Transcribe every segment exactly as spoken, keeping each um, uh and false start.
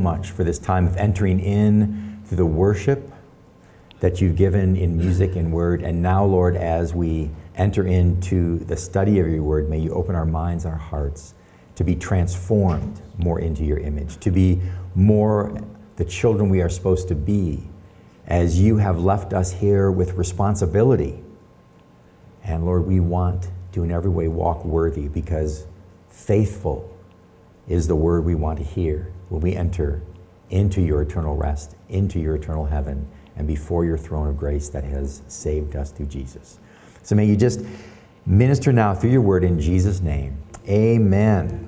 much for this time of entering in through the worship that you've given in music and word. And now, Lord, as we enter into the study of your word, may you open our minds, our hearts, to be transformed more into your image, to be more the children we are supposed to be, as you have left us here with responsibility. And Lord, we want to in every way walk worthy, because faithful is the word we want to hear when we enter into your eternal rest, into your eternal heaven, and before your throne of grace that has saved us through Jesus. So may you just minister now through your word in Jesus' name. Amen.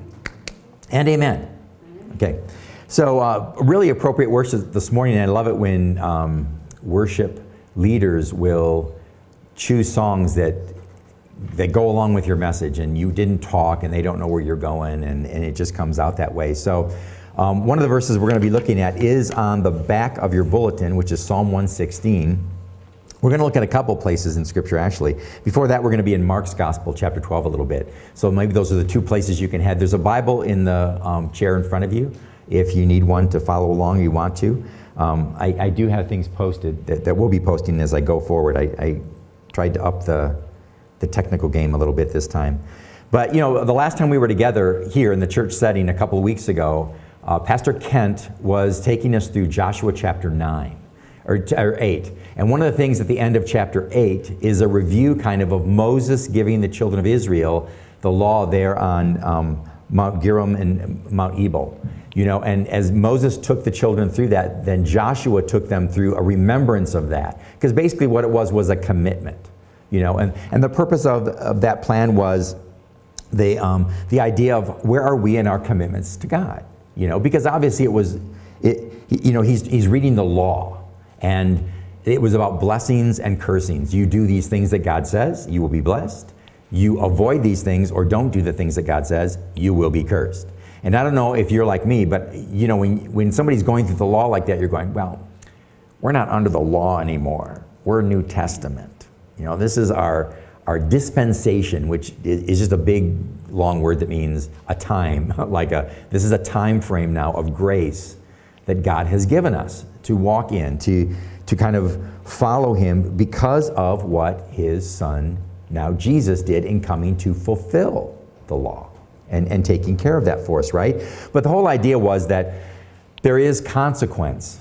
And amen. Okay. So uh, really appropriate worship this morning, and I love it when um, worship leaders will choose songs that that go along with your message, and you didn't talk and they don't know where you're going, and, and it just comes out that way. So um, one of the verses we're going to be looking at is on the back of your bulletin, which is Psalm one sixteen. We're going to look at a couple places in Scripture, actually. Before that, we're going to be in Mark's Gospel, chapter twelve, a little bit. So maybe those are the two places you can head. There's a Bible in the um, chair in front of you, if you need one to follow along, you want to. Um, I, I do have things posted that, that we'll be posting as I go forward. I, I tried to up the, the technical game a little bit this time. But, you know, the last time we were together here in the church setting a couple of weeks ago, uh, Pastor Kent was taking us through Joshua chapter nine, or, or eight. And one of the things at the end of chapter eight is a review kind of of Moses giving the children of Israel the law there on um, Mount Gerizim and Mount Ebal. You know, and as Moses took the children through that, then Joshua took them through a remembrance of that. Because basically what it was was a commitment. You know, and, and the purpose of, of that plan was the, um, the idea of where are we in our commitments to God? You know, because obviously it was, it, you know, he's, he's reading the law. And it was about blessings and cursings. You do these things that God says, you will be blessed. You avoid these things or don't do the things that God says, you will be cursed. And I don't know if you're like me, but you know, when, when somebody's going through the law like that, you're going, well, we're not under the law anymore. We're New Testament. You know, this is our, our dispensation, which is just a big, long word that means a time. Like a, this is a time frame now of grace that God has given us to walk in, to, to kind of follow him because of what his son, now Jesus, did in coming to fulfill the law. And, and taking care of that for us, right? But the whole idea was that there is consequence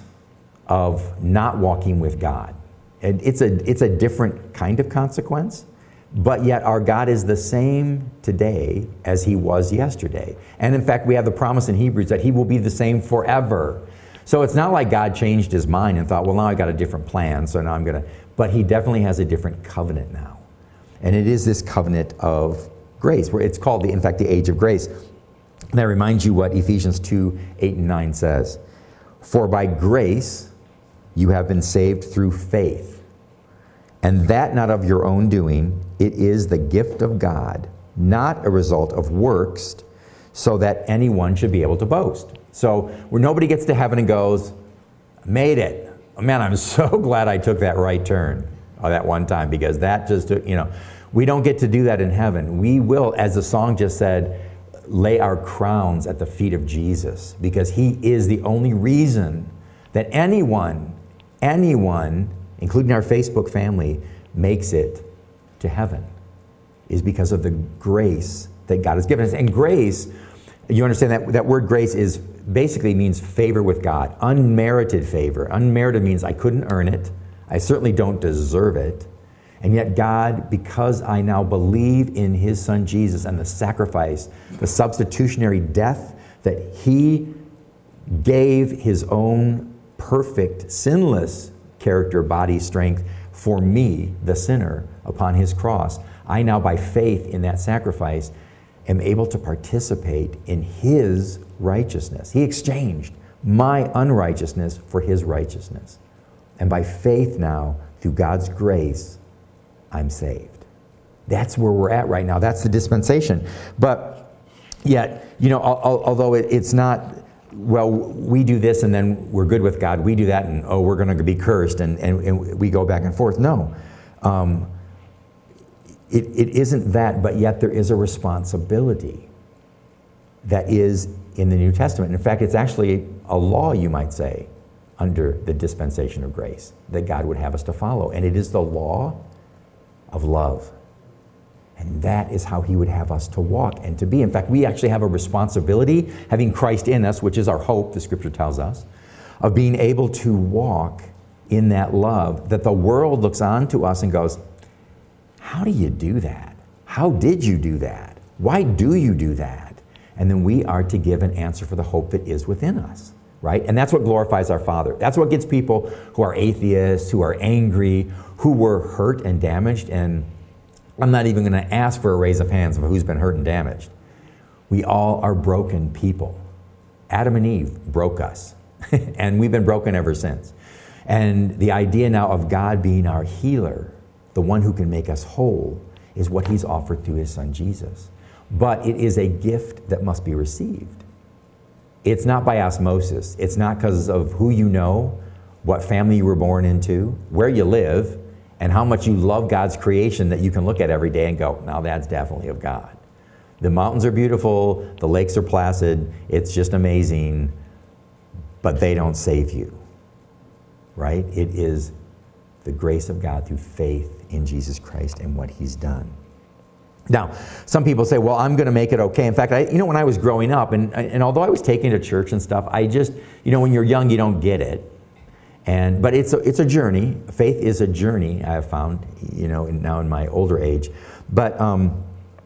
of not walking with God. And it's a, it's a different kind of consequence, but yet our God is the same today as he was yesterday. And in fact, we have the promise in Hebrews that he will be the same forever. So it's not like God changed his mind and thought, well, now I got a different plan, so now I'm going to... But he definitely has a different covenant now. And it is this covenant of grace, where it's called, the, in fact, the age of grace. And that reminds you what Ephesians two, eight and nine says. For by grace you have been saved through faith, and that not of your own doing, it is the gift of God, not a result of works, so that anyone should be able to boast. So where nobody gets to heaven and goes, made it. Oh, man, I'm so glad I took that right turn oh, that one time, because that just took, you know, we don't get to do that in heaven. We will, as the song just said, lay our crowns at the feet of Jesus, because he is the only reason that anyone, anyone, including our Facebook family, makes it to heaven, is because of the grace that God has given us. And grace, you understand that that word grace is basically means favor with God, unmerited favor. Unmerited means I couldn't earn it. I certainly don't deserve it. And yet God, because I now believe in his son Jesus and the sacrifice, the substitutionary death that he gave his own perfect, sinless character, body, strength for me, the sinner, upon his cross, I now, by faith in that sacrifice, am able to participate in his righteousness. He exchanged my unrighteousness for his righteousness. And by faith now, through God's grace, I'm saved. That's where we're at right now. That's the dispensation. But yet, you know, although it's not, well, we do this and then we're good with God. We do that and, oh, we're going to be cursed and, and, and we go back and forth. No. Um, it, it isn't that, but yet there is a responsibility that is in the New Testament. In fact, it's actually a law, you might say, under the dispensation of grace that God would have us to follow. And it is the law of love. And that is how he would have us to walk and to be. In fact, we actually have a responsibility, having Christ in us, which is our hope, the scripture tells us, of being able to walk in that love that the world looks on to us and goes, how do you do that? How did you do that? Why do you do that? And then we are to give an answer for the hope that is within us, right? And that's what glorifies our Father. That's what gets people who are atheists, who are angry, who were hurt and damaged. And I'm not even going to ask for a raise of hands of who's been hurt and damaged. We all are broken people. Adam and Eve broke us, and we've been broken ever since. And the idea now of God being our healer, the one who can make us whole, is what he's offered through his son Jesus. But it is a gift that must be received. It's not by osmosis. It's not because of who you know, what family you were born into, where you live, and how much you love God's creation that you can look at every day and go, now that's definitely of God. The mountains are beautiful, the lakes are placid, it's just amazing, but they don't save you, right? It is the grace of God through faith in Jesus Christ and what he's done. Now, some people say, well, I'm going to make it okay. In fact, I, you know, when I was growing up, and, and although I was taken to church and stuff, I just, you know, when you're young, you don't get it. And, but it's a, it's a journey. Faith is a journey, I have found, you know, in, now in my older age. But um,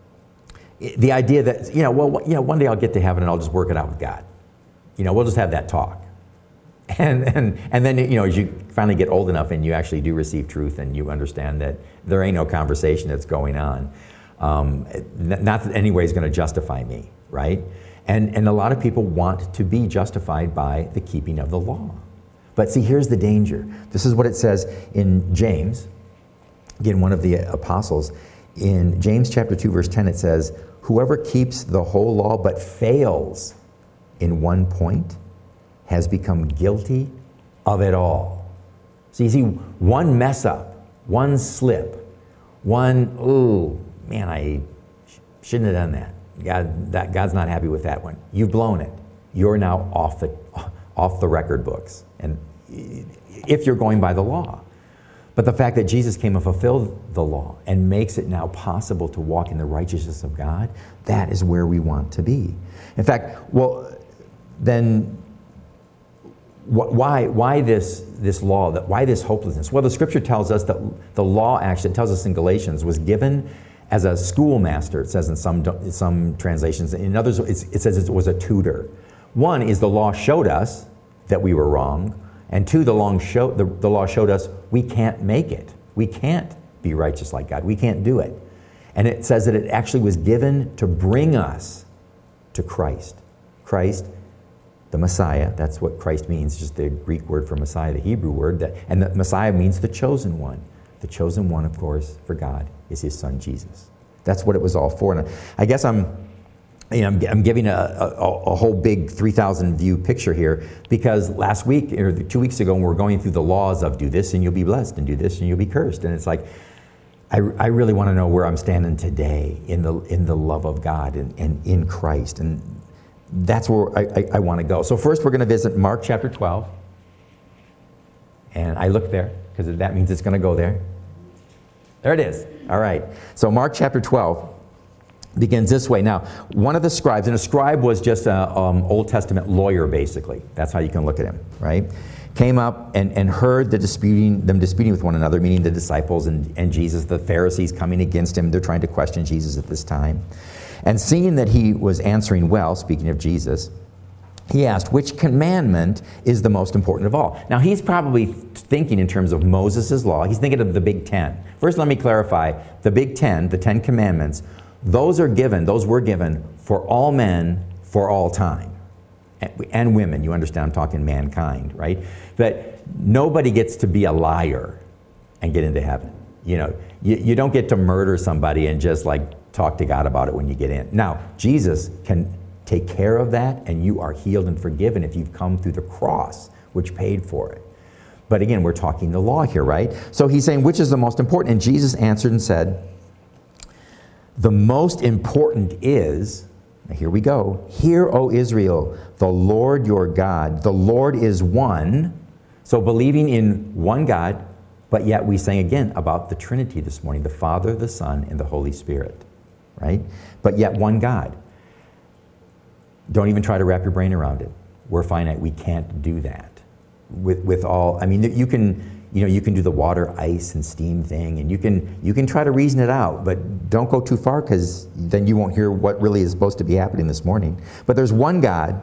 the idea that, you know, well, you know, one day I'll get to heaven and I'll just work it out with God. You know, we'll just have that talk. And, and, and then, you know, as you finally get old enough and you actually do receive truth and you understand that there ain't no conversation that's going on, um, not that any way is going to justify me, right? And, and a lot of people want to be justified by the keeping of the law. But see, here's the danger. This is what it says in James, again, one of the apostles. In James chapter two, verse ten, it says, whoever keeps the whole law but fails in one point has become guilty of it all. So you see, one mess up, one slip, one, ooh, man, I sh- shouldn't have done that. God, that. God's not happy with that one. You've blown it. You're now off the, off the record books. And if you're going by the law. But the fact that Jesus came and fulfilled the law and makes it now possible to walk in the righteousness of God, that is where we want to be. In fact, well, then wh- why why this this law? That why this hopelessness? Well, the scripture tells us that the law, actually, it tells us in Galatians, was given as a schoolmaster. It says in some some translations. In others, it's, it says it was a tutor. One is the law showed us that we were wrong. And two, the, long show, the, the law showed us we can't make it. We can't be righteous like God. We can't do it. And it says that it actually was given to bring us to Christ. Christ, the Messiah, that's what Christ means, just the Greek word for Messiah, the Hebrew word. That, and the Messiah means the chosen one. The chosen one, of course, for God is his son Jesus. That's what it was all for. And I guess I'm... You know, I'm, I'm giving a, a, a whole big three thousand view picture here because last week or two weeks ago when we were going through the laws of do this and you'll be blessed and do this and you'll be cursed. And it's like, I, I really want to know where I'm standing today in the in the love of God and, and in Christ. And that's where I, I, I want to go. So first we're going to visit Mark chapter twelve. And I look there because that means it's going to go there. There it is. All right. So Mark chapter twelve. Begins this way. Now, one of the scribes, and a scribe was just an um, Old Testament lawyer, basically. That's how you can look at him, right? Came up and, and heard the disputing, them disputing with one another, meaning the disciples and, and Jesus, the Pharisees coming against him. They're trying to question Jesus at this time. And seeing that he was answering well, speaking of Jesus, he asked, which commandment is the most important of all? Now, he's probably thinking in terms of Moses' law. He's thinking of the Big Ten. First, let me clarify. The Big Ten, the Ten Commandments, those are given, those were given for all men for all time. And women, you understand, I'm talking mankind, right? That nobody gets to be a liar and get into heaven. You know, you, you don't get to murder somebody and just like talk to God about it when you get in. Now, Jesus can take care of that and you are healed and forgiven if you've come through the cross, which paid for it. But again, we're talking the law here, right? So he's saying, which is the most important? And Jesus answered and said, the most important is, Now here we go. Hear, O Israel, the Lord your God, the Lord is one. So believing in one God, but yet we sang again about the Trinity this morning, the Father, the Son, and the Holy Spirit, right? But yet one God. Don't even try to wrap your brain around it. We're finite. We can't do that. With with all, I mean, you can, you know, you can do the water, ice, and steam thing, and you can you can try to reason it out, but don't go too far, because then you won't hear what really is supposed to be happening this morning. But there's one God,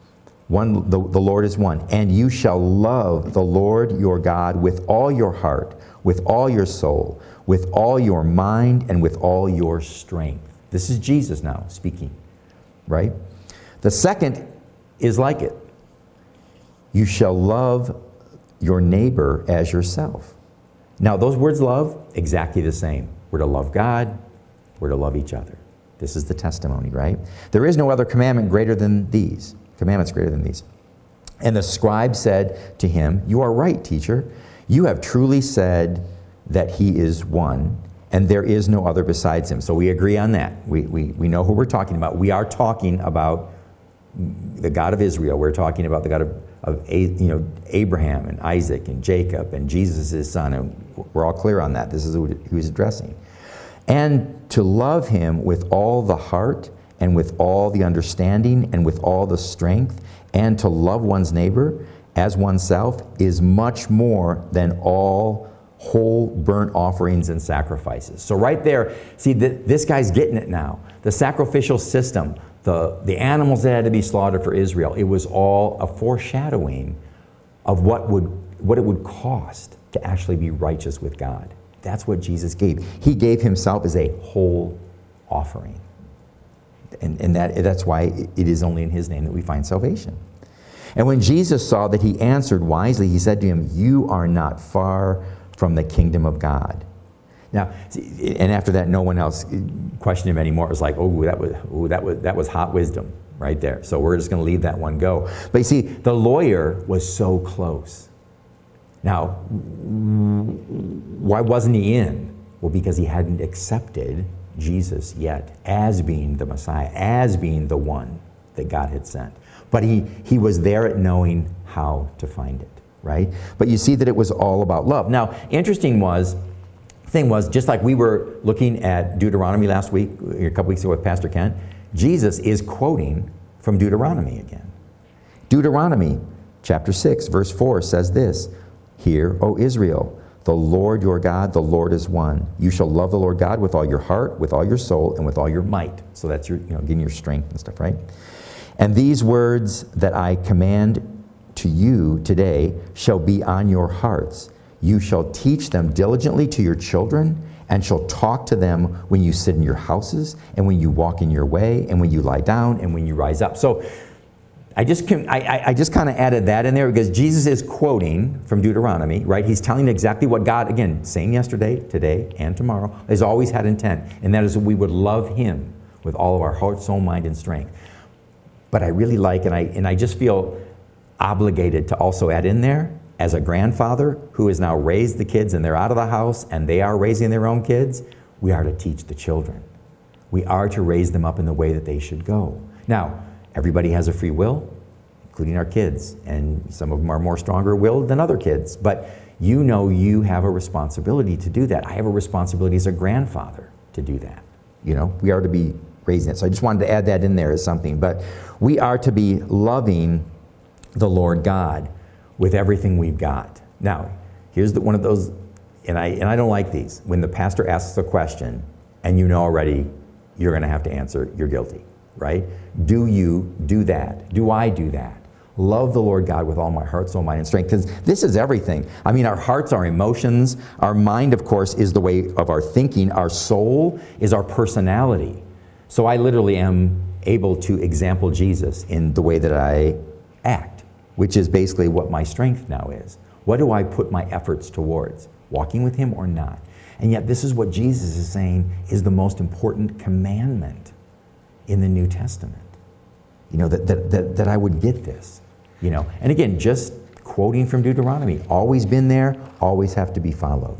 one the, the Lord is one, and you shall love the Lord your God with all your heart, with all your soul, with all your mind, and with all your strength. This is Jesus now speaking, right? The second is like it. You shall love your neighbor as yourself. Now, those words love, exactly the same. We're to love God, we're to love each other. This is the testimony, right? There is no other commandment greater than these. Commandments greater than these. And the scribe said to him, you are right, teacher. You have truly said that he is one, and there is no other besides him. So we agree on that. We, we, we know who we're talking about. We are talking about the God of Israel. We're talking about the God of, of you know, Abraham and Isaac and Jacob and Jesus, his son. And we're all clear on that. This is who he was addressing. And to love him with all the heart and with all the understanding and with all the strength, and to love one's neighbor as oneself is much more than all whole burnt offerings and sacrifices. So right there, see, th- this guy's getting it now. The sacrificial system, the, the animals that had to be slaughtered for Israel, it was all a foreshadowing of what would what it would cost to actually be righteous with God. That's what Jesus gave. He gave himself as a whole offering. And, and that, that's why it is only in his name that we find salvation. And when Jesus saw that he answered wisely, he said to him, you are not far from the kingdom of God. Now, and after that, no one else questioned him anymore. It was like, oh, that was, oh, that was, that was hot wisdom right there. So we're just going to leave that one go. But you see, the lawyer was so close. Now, why wasn't he in? Well, because he hadn't accepted Jesus yet as being the Messiah, as being the one that God had sent. But he, he was there at knowing how to find it, right? But you see that it was all about love. Now, interesting was, thing was, just like we were looking at Deuteronomy last week, a couple weeks ago with Pastor Kent, Jesus is quoting from Deuteronomy again. Deuteronomy chapter six, verse four says this, hear, O Israel, the Lord your God, the Lord is one. You shall love the Lord God with all your heart, with all your soul, and with all your might. So that's your, you know, getting your strength and stuff, right? And these words that I command to you today shall be on your hearts. You shall teach them diligently to your children, and shall talk to them when you sit in your houses, and when you walk in your way, and when you lie down, and when you rise up. So I just I, I just kind of added that in there because Jesus is quoting from Deuteronomy, right? He's telling exactly what God, again, saying yesterday, today, and tomorrow, has always had intent, and that is that we would love him with all of our heart, soul, mind, and strength. But I really like, and I and I just feel obligated to also add in there, as a grandfather who has now raised the kids and they're out of the house and they are raising their own kids, we are to teach the children. We are to raise them up in the way that they should go. Now, everybody has a free will, including our kids, and some of them are more stronger willed than other kids, but you know you have a responsibility to do that. I have a responsibility as a grandfather to do that. You know, we are to be raising it. So I just wanted to add that in there as something, but we are to be loving the Lord God with everything we've got. Now, here's the, one of those, and I and I don't like these. When the pastor asks a question and you know already you're going to have to answer, you're guilty, right? Do you do that? Do I do that? Love the Lord God with all my heart, soul, mind, and strength, because this is everything. I mean, our hearts, our emotions, our mind, of course, is the way of our thinking. Our soul is our personality. So I literally am able to example Jesus in the way that I act, which is basically what my strength now is. What do I put my efforts towards? Walking with him or not? And yet this is what Jesus is saying is the most important commandment in the New Testament. You know, that, that, that, that I would get this. You know, and again, just quoting from Deuteronomy, always been there, always have to be followed.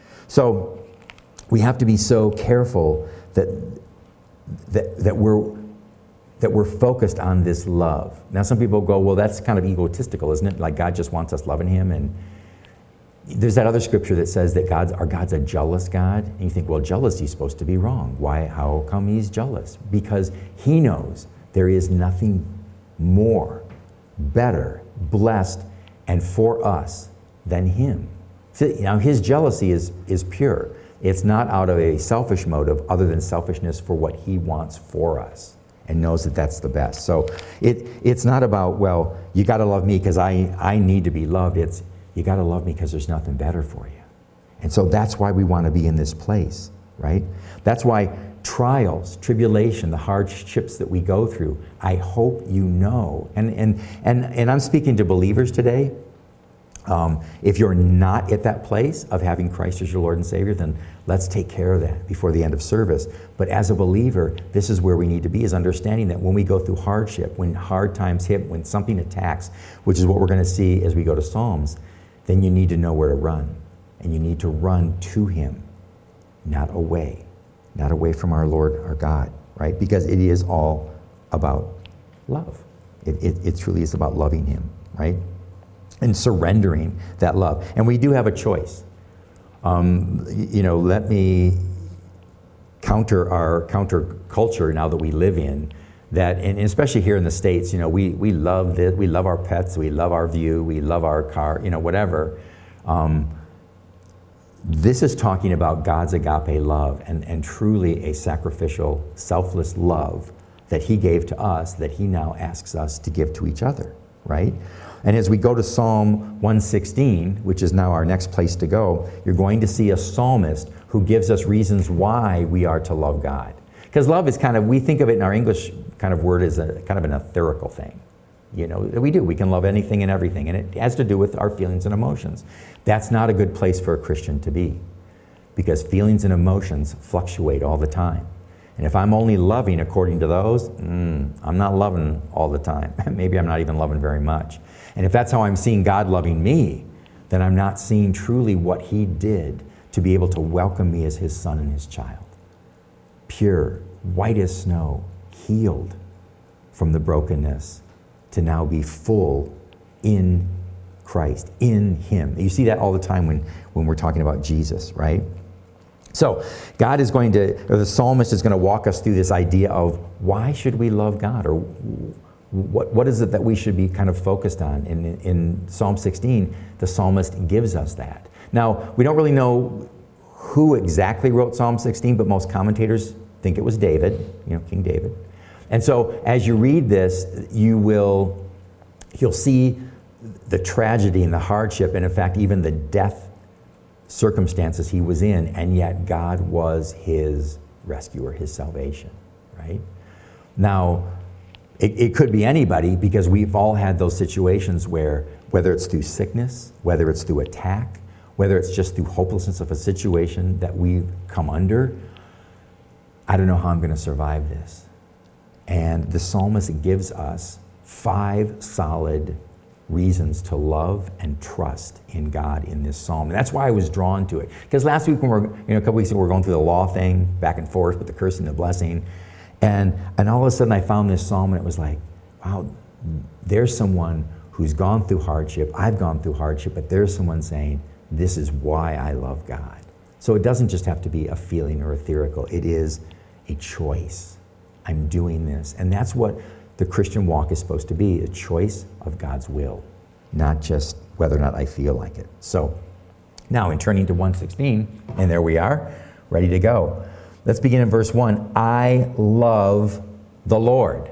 So we have to be so careful that that, that we're that we're focused on this love. Now some people go, well, that's kind of egotistical, isn't it? Like God just wants us loving him. And there's that other scripture that says that God's, our God's a jealous God. And you think, well, jealousy is supposed to be wrong. Why? How come he's jealous? Because he knows there is nothing more, better, blessed, and for us than him. So, now his jealousy is, is pure. It's not out of a selfish motive other than selfishness for what he wants for us and knows that that's the best. So it, it's not about, well, you got to love me because I, I need to be loved. It's, you got to love me because there's nothing better for you. And so that's why we want to be in this place, right? That's why trials, tribulation, the hardships that we go through, I hope you know. And, and, and, and I'm speaking to believers today. Um, if you're not at that place of having Christ as your Lord and Savior, then let's take care of that before the end of service. But as a believer, this is where we need to be, is understanding that when we go through hardship, when hard times hit, when something attacks, which is what we're going to see as we go to Psalms, then you need to know where to run. And you need to run to him, not away, not away from our Lord, our God, right? Because it is all about love. It, it, it truly is about loving him, right? And surrendering that love. And we do have a choice. Um, you know, let me counter our counter culture now that we live in, that, and especially here in the States, you know, we, we love this, we love our pets, we love our view, we love our car, you know, whatever. Um, this is talking about God's agape love and, and truly a sacrificial, selfless love that he gave to us, that he now asks us to give to each other, right? And as we go to Psalm one sixteen, which is now our next place to go, you're going to see a psalmist who gives us reasons why we are to love God. Because love is kind of, we think of it in our English kind of word as a kind of an etherical thing. You know, we do. We can love anything and everything, and it has to do with our feelings and emotions. That's not a good place for a Christian to be, because feelings and emotions fluctuate all the time. And if I'm only loving according to those, mm, I'm not loving all the time. Maybe I'm not even loving very much. And if that's how I'm seeing God loving me, then I'm not seeing truly what he did to be able to welcome me as his son and his child. Pure, white as snow, healed from the brokenness, to now be full in Christ, in him. You see that all the time when, when we're talking about Jesus, right? So God is going to, or the psalmist is going to walk us through this idea of why should we love God, or what, what is it that we should be kind of focused on? In, in Psalm sixteen, the psalmist gives us that. Now, we don't really know who exactly wrote Psalm sixteen, but most commentators think it was David, you know, King David. And so as you read this, you will, you'll see the tragedy and the hardship, and in fact, even the death circumstances he was in, and yet God was his rescuer, his salvation, right? Now, it, it could be anybody, because we've all had those situations where, whether it's through sickness, whether it's through attack, whether it's just through hopelessness of a situation that we've come under, I don't know how I'm going to survive this. And the psalmist gives us five solid reasons to love and trust in God in this psalm. And that's why I was drawn to it. Because last week when we we're, you know, a couple weeks ago, we were going through the law thing, back and forth with the curse and the blessing. And, and all of a sudden I found this psalm, and it was like, wow, there's someone who's gone through hardship. I've gone through hardship, but there's someone saying, this is why I love God. So it doesn't just have to be a feeling or etherical. It is a choice. I'm doing this. And that's what the Christian walk is supposed to be, a choice of God's will, not just whether or not I feel like it. So now in turning to one sixteen, and there we are, ready to go. Let's begin in verse one. I love the Lord,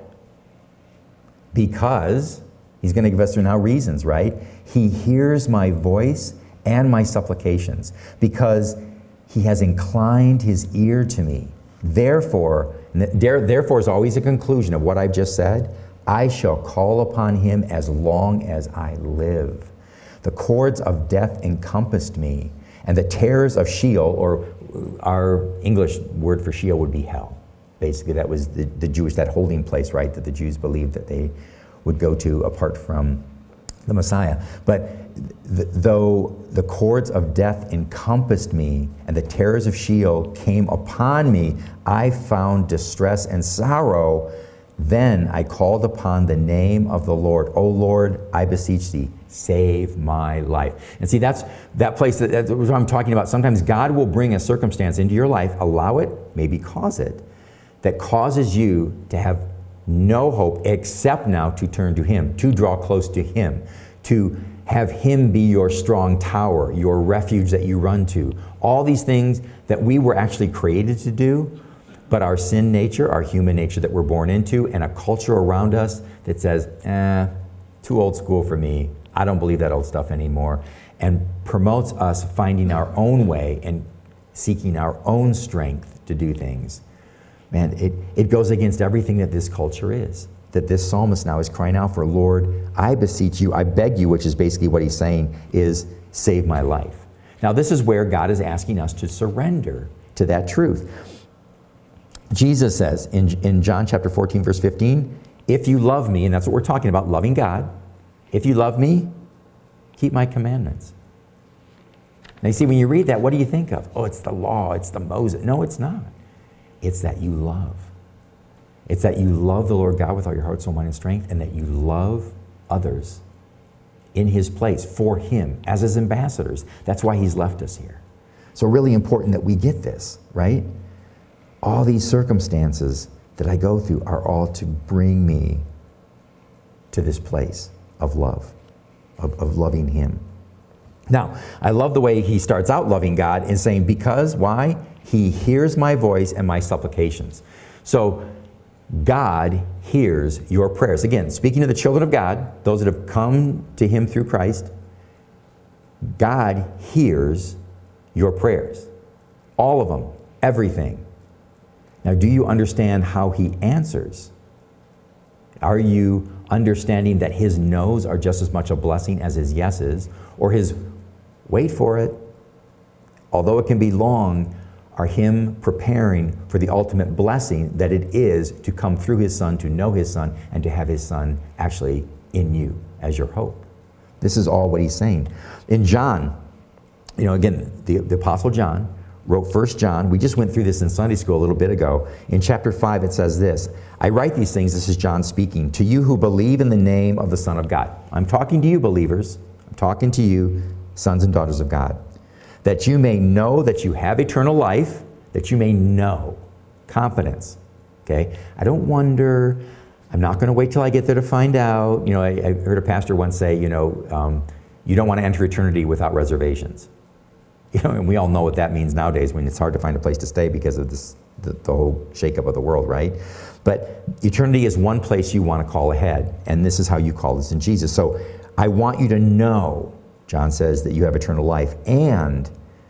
because he's going to give us now reasons, right? He hears my voice and my supplications, because he has inclined his ear to me. Therefore, therefore is always a conclusion of what I've just said. I shall call upon him as long as I live. The cords of death encompassed me, and the terrors of Sheol, or our English word for Sheol would be hell. Basically, that was the, the Jewish, that holding place, right, that the Jews believed that they would go to apart from the Messiah. But th- though the cords of death encompassed me and the terrors of Sheol came upon me, I found distress and sorrow. Then I called upon the name of the Lord. O Lord, I beseech thee, save my life. And see, that's that place that, that's what I'm talking about. Sometimes God will bring a circumstance into your life, allow it, maybe cause it, that causes you to have no hope except now to turn to Him, to draw close to Him, to have Him be your strong tower, your refuge that you run to. All these things that we were actually created to do, but our sin nature, our human nature that we're born into, and a culture around us that says, eh, too old school for me. I don't believe that old stuff anymore. And promotes us finding our own way and seeking our own strength to do things. Man, it, it goes against everything that this culture is. That this psalmist now is crying out for, Lord, I beseech you, I beg you, which is basically what he's saying is, save my life. Now this is where God is asking us to surrender to that truth. Jesus says in, in John chapter fourteen, verse fifteen, if you love me, and that's what we're talking about, loving God, if you love me, keep my commandments. Now you see, when you read that, what do you think of? Oh, it's the law, it's the Moses. No, it's not. It's that you love. It's that you love the Lord God with all your heart, soul, mind, and strength, and that you love others in His place, for Him, as His ambassadors. That's why He's left us here. So really important that we get this, right? All these circumstances that I go through are all to bring me to this place of love, of, of loving Him. Now, I love the way he starts out loving God and saying, because, why? He hears my voice and my supplications. So, God hears your prayers. Again, speaking to the children of God, those that have come to Him through Christ, God hears your prayers. All of them, everything. Now, do you understand how He answers? Are you understanding that His no's are just as much a blessing as His yeses, or His wait for it, although it can be long, are Him preparing for the ultimate blessing that it is to come through His Son, to know His Son, and to have His Son actually in you as your hope? This is all what he's saying. In John, you know, again, the, the Apostle John wrote First John. We just went through this in Sunday school a little bit ago. In chapter five, it says this, I write these things, this is John speaking, to you who believe in the name of the Son of God. I'm talking to you, believers. I'm talking to you, sons and daughters of God. That you may know that you have eternal life, that you may know. Confidence, okay? I don't wonder, I'm not going to wait till I get there to find out. You know, I, I heard a pastor once say, you know, um, you don't want to enter eternity without reservations. You know, and we all know what that means nowadays when it's hard to find a place to stay because of this, the, the whole shakeup of the world, right? But eternity is one place you want to call ahead, and this is how you call this in Jesus. So I want you to know, John says, that you have eternal life, and,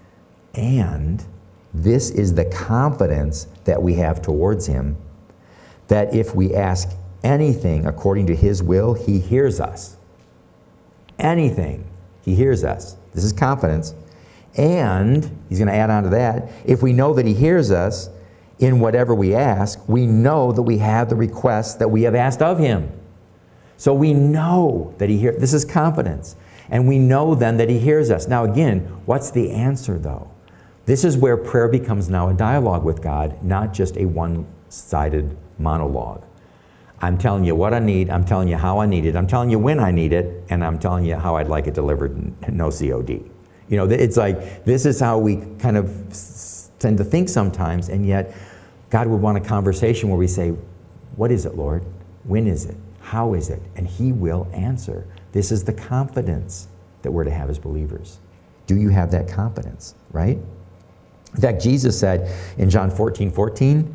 and this is the confidence that we have towards Him, that if we ask anything according to His will, He hears us. Anything, He hears us. This is confidence. And, he's going to add on to that, if we know that He hears us in whatever we ask, we know that we have the requests that we have asked of Him. So we know that He hears. This is confidence. And we know then that He hears us. Now again, what's the answer though? This is where prayer becomes now a dialogue with God, not just a one-sided monologue. I'm telling you what I need, I'm telling you how I need it, I'm telling you when I need it, and I'm telling you how I'd like it delivered, no C O D. You know, it's like, this is how we kind of tend to think sometimes, and yet God would want a conversation where we say, what is it, Lord? When is it? How is it? And He will answer. This is the confidence that we're to have as believers. Do you have that confidence, right? In fact, Jesus said in John fourteen fourteen,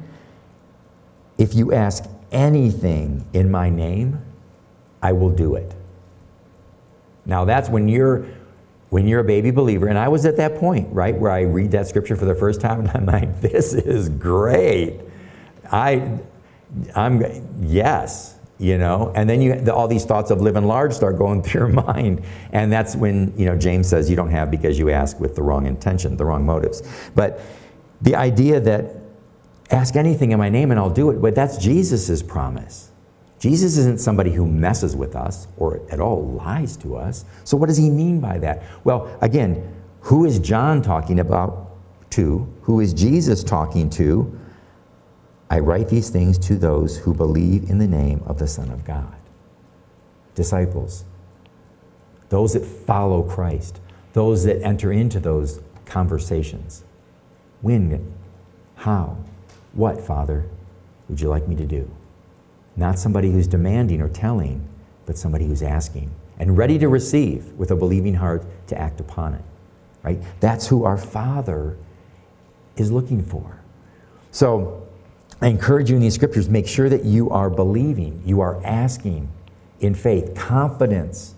if you ask anything in my name, I will do it. Now that's when you're when you're a baby believer, and I was at that point, right, where I read that scripture for the first time, and I'm like, this is great. I, I'm, yes, you know, and then you, the, all these thoughts of living large start going through your mind, and that's when, you know, James says you don't have because you ask with the wrong intention, the wrong motives. But the idea that ask anything in my name and I'll do it, but that's Jesus's promise. Jesus isn't somebody who messes with us or at all lies to us. So what does He mean by that? Well, again, who is John talking about to? Who is Jesus talking to? I write these things to those who believe in the name of the Son of God. Disciples, those that follow Christ, those that enter into those conversations. When? How? What, Father, would you like me to do? Not somebody who's demanding or telling, but somebody who's asking and ready to receive with a believing heart to act upon it. Right? That's who our Father is looking for. So I encourage you in these scriptures, make sure that you are believing, you are asking in faith, confidence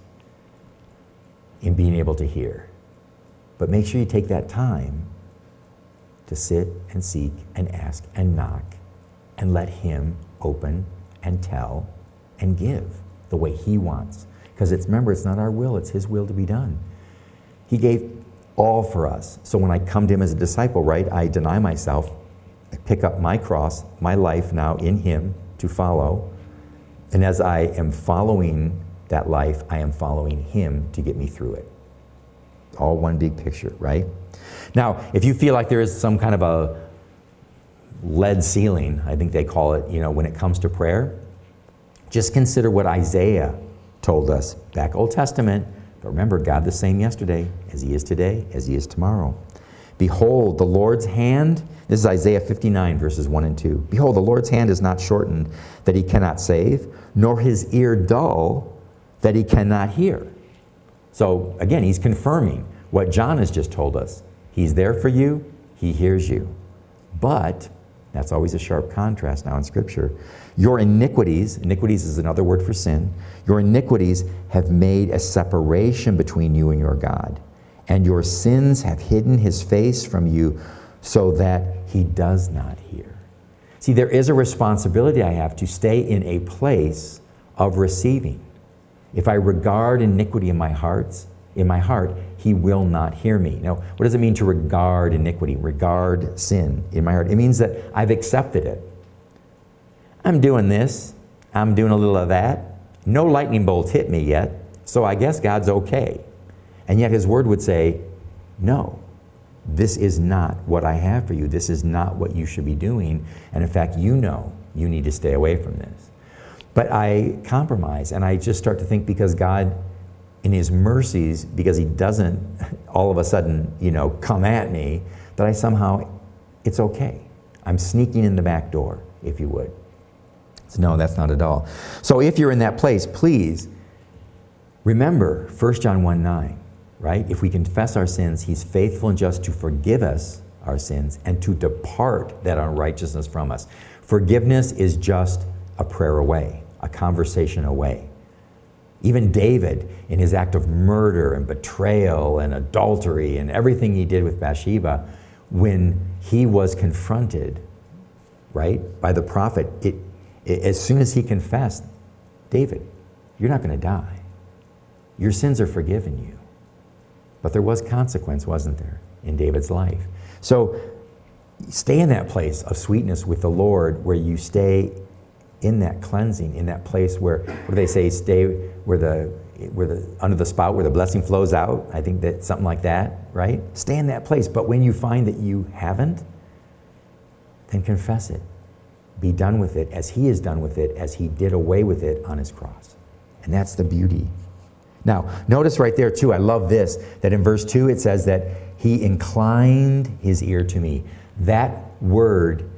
in being able to hear. But make sure you take that time to sit and seek and ask and knock and let Him open and tell and give the way He wants. Because it's, remember, it's not our will, it's His will to be done. He gave all for us. So when I come to Him as a disciple, right, I deny myself, I pick up my cross, my life now in Him to follow. And as I am following that life, I am following Him to get me through it. All one big picture, right? Now, if you feel like there is some kind of a lead ceiling, I think they call it, you know, when it comes to prayer, just consider what Isaiah told us back Old Testament. But remember, God the same yesterday, as He is today, as He is tomorrow. Behold, the Lord's hand, this is Isaiah fifty-nine, verses one and two. Behold, the Lord's hand is not shortened, that He cannot save, nor His ear dull, that He cannot hear. So, again, He's confirming what John has just told us. He's there for you, He hears you. But, that's always a sharp contrast now in Scripture, your iniquities, iniquities is another word for sin, your iniquities have made a separation between you and your God, and your sins have hidden His face from you so that He does not hear. See, there is a responsibility I have to stay in a place of receiving. If I regard iniquity in my heart, in my heart, He will not hear me. Now, what does it mean to regard iniquity, regard sin in my heart? It means that I've accepted it. I'm doing this, I'm doing a little of that. No lightning bolts hit me yet, so I guess God's okay. And yet His Word would say, no, this is not what I have for you. This is not what you should be doing. And in fact, you know you need to stay away from this. But I compromise, and I just start to think, because God, in His mercies, because He doesn't all of a sudden, you know, come at me, that I somehow, it's okay. I'm sneaking in the back door, if you would. So no, that's not at all. So if you're in that place, please remember First John one nine, right? If we confess our sins, He's faithful and just to forgive us our sins and to depart that unrighteousness from us. Forgiveness is just a prayer away, a conversation away. Even David, in his act of murder and betrayal and adultery and everything he did with Bathsheba, when he was confronted, right, by the prophet, it, it, as soon as he confessed, David, you're not going to die. Your sins are forgiven you. But there was consequence, wasn't there, in David's life? So stay in that place of sweetness with the Lord, where you stay in that cleansing, in that place where, what do they say, stay where the, where the, under the spout where the blessing flows out. I think that something like that, right? Stay in that place. But when you find that you haven't, then confess it. Be done with it as He is done with it, as He did away with it on His cross. And that's the beauty. Now, notice right there too, I love this, that in verse two it says that He inclined His ear to me. That word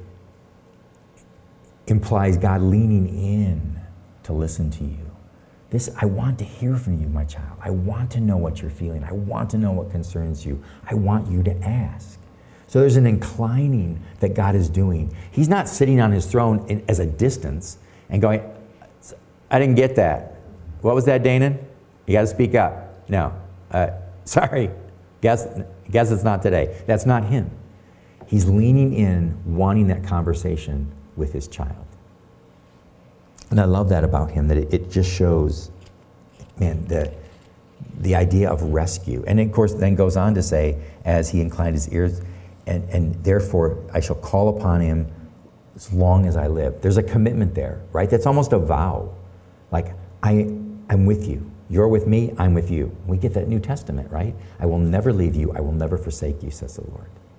implies God leaning in to listen to you. This, I want to hear from you, my child. I want to know what you're feeling. I want to know what concerns you. I want you to ask. So there's an inclining that God is doing. He's not sitting on His throne in, as a distance and going, I didn't get that. What was that, Dana? You got to speak up. No. Uh, sorry. Guess, guess it's not today. That's not Him. He's leaning in, wanting that conversation with His child. And I love that about Him, that it, it just shows, man, the, the idea of rescue. And it, of course, then goes on to say, as He inclined His ears, and, and therefore I shall call upon Him as long as I live. There's a commitment there, right? That's almost a vow. Like, I, I'm with you. You're with me, I'm with you. We get that New Testament, right? I will never leave you, I will never forsake you, says the Lord.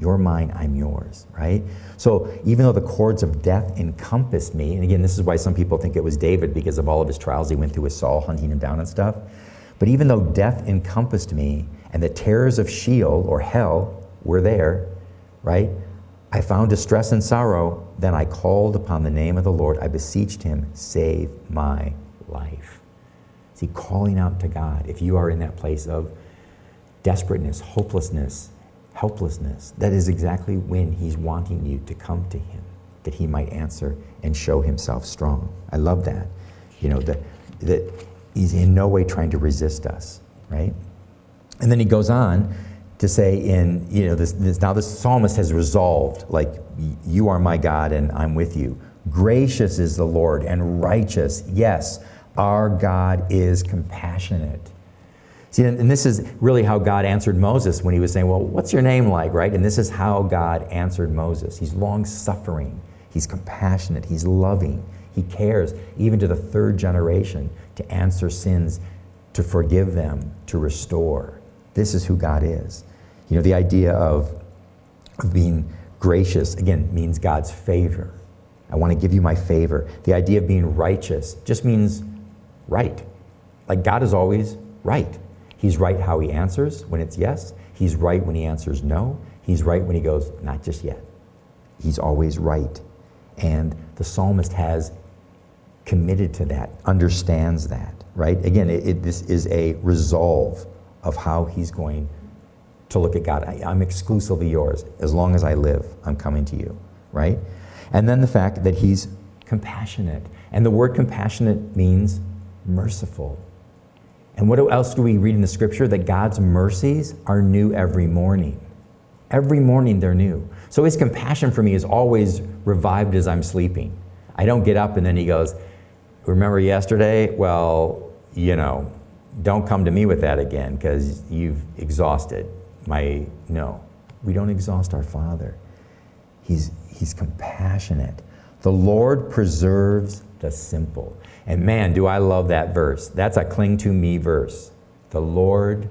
You're mine, I'm yours, right? So even though the cords of death encompassed me, and again, this is why some people think it was David because of all of his trials he went through with Saul hunting him down and stuff. But even though death encompassed me and the terrors of Sheol or hell were there, right? I found distress and sorrow. Then I called upon the name of the Lord. I beseeched him, save my life. See, calling out to God. If you are in that place of desperateness, hopelessness, helplessness, that is exactly when he's wanting you to come to him, that he might answer and show himself strong. I love that. You know, that, that he's in no way trying to resist us, right? And then he goes on to say in, you know, this, this now this psalmist has resolved, like, you are my God and I'm with you. Gracious is the Lord and righteous. Yes, our God is compassionate. See, and this is really how God answered Moses when he was saying, well, what's your name like, right? And this is how God answered Moses. He's long-suffering. He's compassionate. He's loving. He cares, even to the third generation, to answer sins, to forgive them, to restore. This is who God is. You know, the idea of, of being gracious, again, means God's favor. I want to give you my favor. The idea of being righteous just means right. Like God is always right. He's right how he answers when it's yes. He's right when he answers no. He's right when he goes, not just yet. He's always right. And the psalmist has committed to that, understands that, right? Again, it, it, this is a resolve of how he's going to look at God. I, I'm exclusively yours. As long as I live, I'm coming to you, right? And then the fact that he's compassionate. And the word compassionate means merciful. And what else do we read in the scripture? That God's mercies are new every morning. Every morning they're new. So his compassion for me is always revived as I'm sleeping. I don't get up and then he goes, remember yesterday? Well, you know, don't come to me with that again because you've exhausted my, no. We don't exhaust our Father. He's, he's compassionate. The Lord preserves the simple. And man, do I love that verse. That's a cling to me verse. The Lord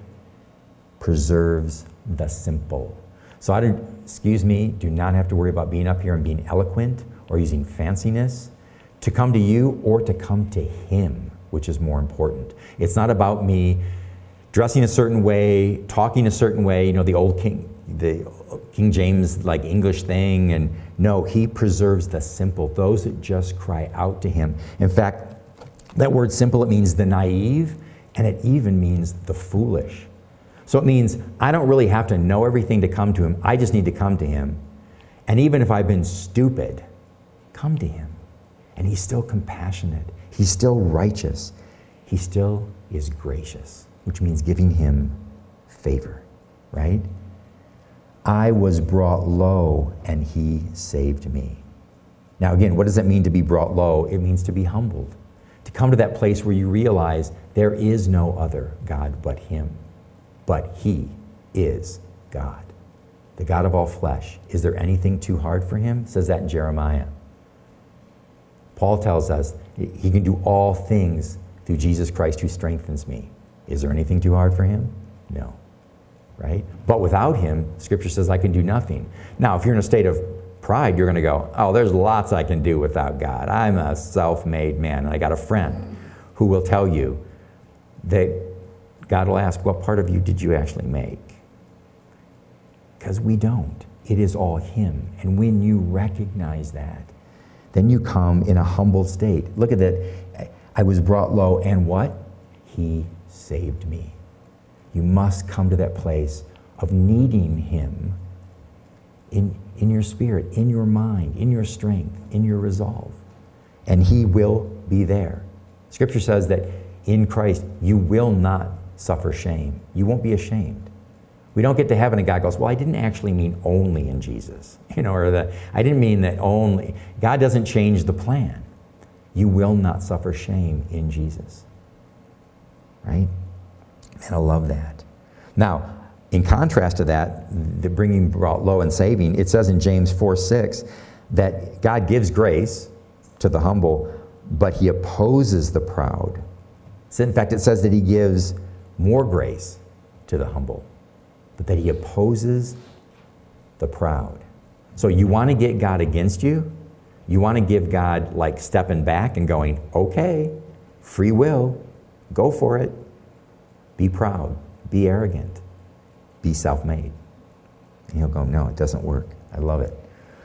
preserves the simple. So I don't, excuse me, do not have to worry about being up here and being eloquent or using fanciness to come to you or to come to him, which is more important. It's not about me dressing a certain way, talking a certain way, you know, the old King, the King James like English thing. And no, he preserves the simple, those that just cry out to him. In fact, that word simple, it means the naive, and it even means the foolish. So it means I don't really have to know everything to come to him. I just need to come to him. And even if I've been stupid, come to him. And he's still compassionate. He's still righteous. He still is gracious, which means giving him favor, right? I was brought low, and he saved me. Now again, what does that mean to be brought low? It means to be humbled. To come to that place where you realize there is no other God but him. But he is God, the God of all flesh. Is there anything too hard for him? It says that in Jeremiah. Paul tells us he can do all things through Jesus Christ who strengthens me. Is there anything too hard for him? No, right? But without him, Scripture says I can do nothing. Now, if you're in a state of pride, you're going to go, oh, there's lots I can do without God. I'm a self-made man. And I got a friend who will tell you that God will ask, what part of you did you actually make? Because we don't. It is all him. And when you recognize that, then you come in a humble state. Look at that. I was brought low, and what? He saved me. You must come to that place of needing him in, in your spirit, in your mind, in your strength, in your resolve. And he will be there. Scripture says that in Christ, you will not suffer shame. You won't be ashamed. We don't get to heaven and God goes, well, I didn't actually mean only in Jesus. You know, or the, I didn't mean that only. God doesn't change the plan. You will not suffer shame in Jesus. Right? And I love that. Now, in contrast to that, the bringing brought low and saving, it says in James four six that God gives grace to the humble, but he opposes the proud. So in fact, it says that he gives more grace to the humble, but that he opposes the proud. So you want to get God against you? You want to give God like stepping back and going, okay, free will, go for it. Be proud, be arrogant, be self-made. And he'll go, no, it doesn't work. I love it.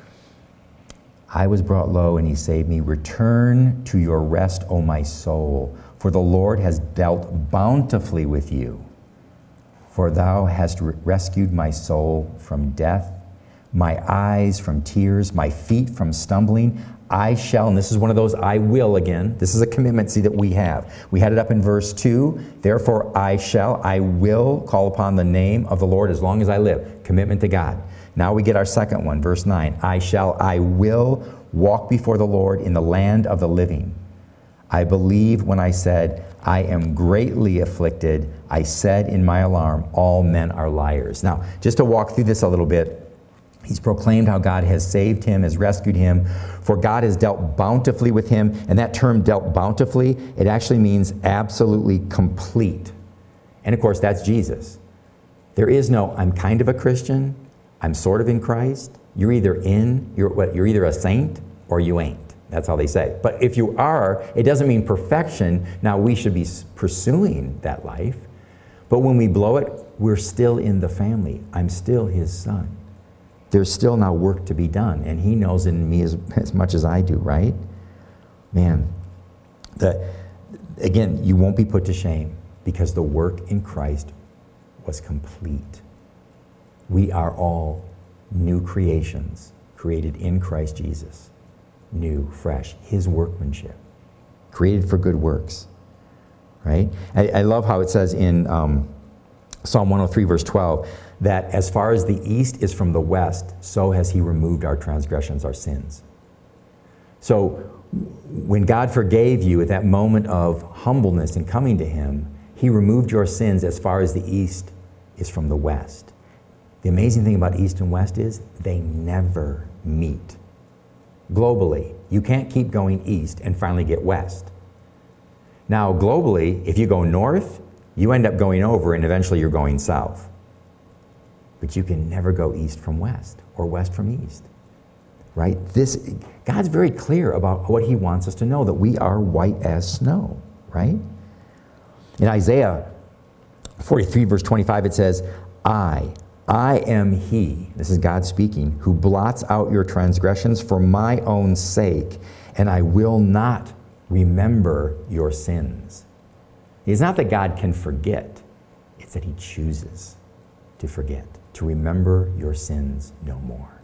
I was brought low and he saved me. Return to your rest, O my soul, for the Lord has dealt bountifully with you. For thou hast rescued my soul from death, my eyes from tears, my feet from stumbling. I shall, and this is one of those I will again. This is a commitment, see, that we have. We had it up in verse two. Therefore I shall, I will call upon the name of the Lord as long as I live. Commitment to God. Now we get our second one, verse nine. I shall, I will walk before the Lord in the land of the living. I believe when I said, I am greatly afflicted. I said in my alarm, all men are liars. Now, just to walk through this a little bit, he's proclaimed how God has saved him, has rescued him, for God has dealt bountifully with him. And that term dealt bountifully, it actually means absolutely complete. And of course, that's Jesus. There is no, I'm kind of a Christian, I'm sort of in Christ. You're either in, you're, what, you're either a saint or you ain't. That's how they say. But if you are, it doesn't mean perfection. Now, we should be pursuing that life. But when we blow it, we're still in the family. I'm still his son. There's still now work to be done. And he knows in me as, as much as I do, right? Man, the, again, you won't be put to shame because the work in Christ was complete. We are all new creations created in Christ Jesus. New, fresh, his workmanship, created for good works, right? I, I love how it says in um, Psalm one oh three, verse twelve, that as far as the east is from the west, so has he removed our transgressions, our sins. So when God forgave you at that moment of humbleness and coming to him, he removed your sins as far as the east is from the west. The amazing thing about east and west is they never meet. Globally, you can't keep going east and finally get west. Now, globally, if you go north, you end up going over and eventually you're going south. But you can never go east from west or west from east, right? This, God's very clear about what he wants us to know, that we are white as snow, right? In Isaiah forty-three, verse twenty-five, it says, I, I am he, this is God speaking, who blots out your transgressions for my own sake, and I will not remember your sins. It's not that God can forget, it's that he chooses to forget, to remember your sins no more.